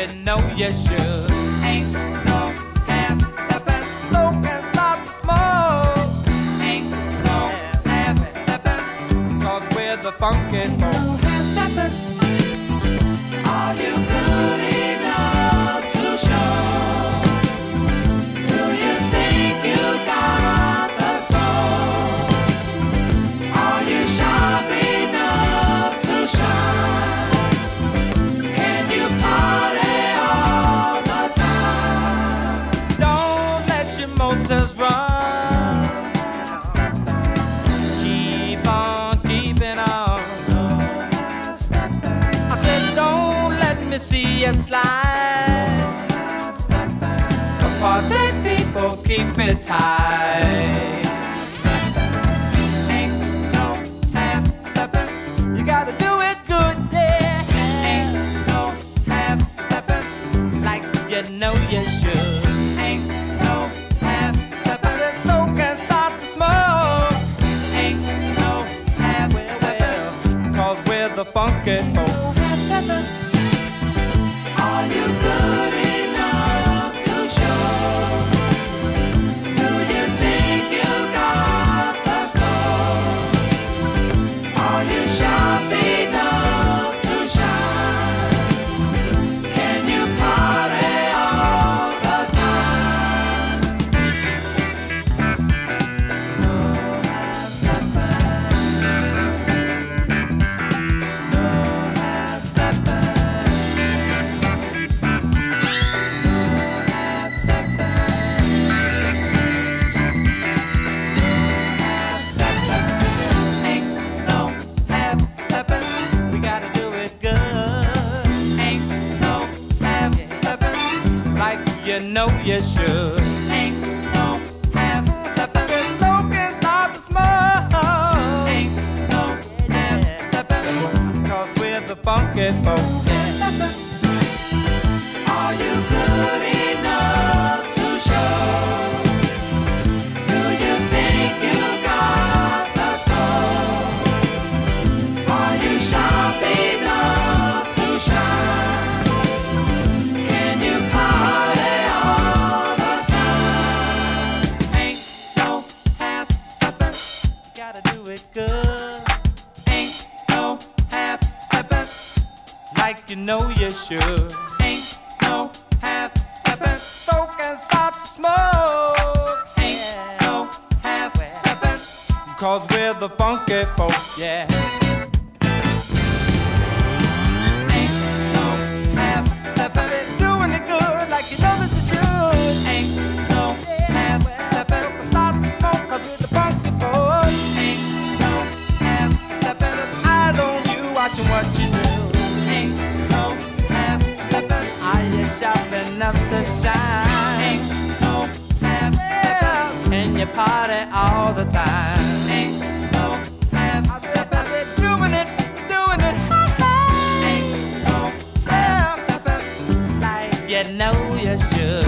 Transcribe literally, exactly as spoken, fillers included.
know you should. Ain't no half stepping, smoke and start to smoke. Ain't no half stepping, cause we're the funky folk. Half stepping. Are you good enough to show? Do you think you got the soul? Are you sharp enough to shine? Can you party all the time? Don't let your motors run. Keep on keeping on. I said don't let me see you slide. The party people keep it tight. Ain't no half stepping. You gotta do it good, yeah. Ain't no half stepping like you know you should. Ain't no half stepping. I said smoke and start to smoke. Ain't no half stepping, cause we're the funky folk. Half stepping. Are you good enough to show? Do you think you got the soul? Are you sharp enough to shine? Can you party all the time? No half stepping. No half stepping. No half stepping. Ain't no half stepping. We gotta do it good. Ain't no half stepping like you know you should. Ain't no half stepping. Said smoke and start to smoke. Ain't no half stepping, cause we're the funky folk. Are you good enough to show? Do you think you got the soul? Are you sharp enough to shine? Can you party all the time? Ain't no half stepping, gotta do it good. Ain't no half stepping like you know you should. Ain't no half stepping, stoke and start to smoke. Ain't no half stepping, cause we're the funky folk, yeah. Ain't no half stepping, doing it good like you know that you should. Ain't no half stepping, start to smoke cause we're the funky folk. Ain't no half stepping, eyes on you watching what you do. Ain't no half stepping, are you sharp enough to shine? Ain't no half stepping, can you party all the time? Ain't no half stepping, doing it, doing it, ha ha. Ain't no half stepping like you know you should.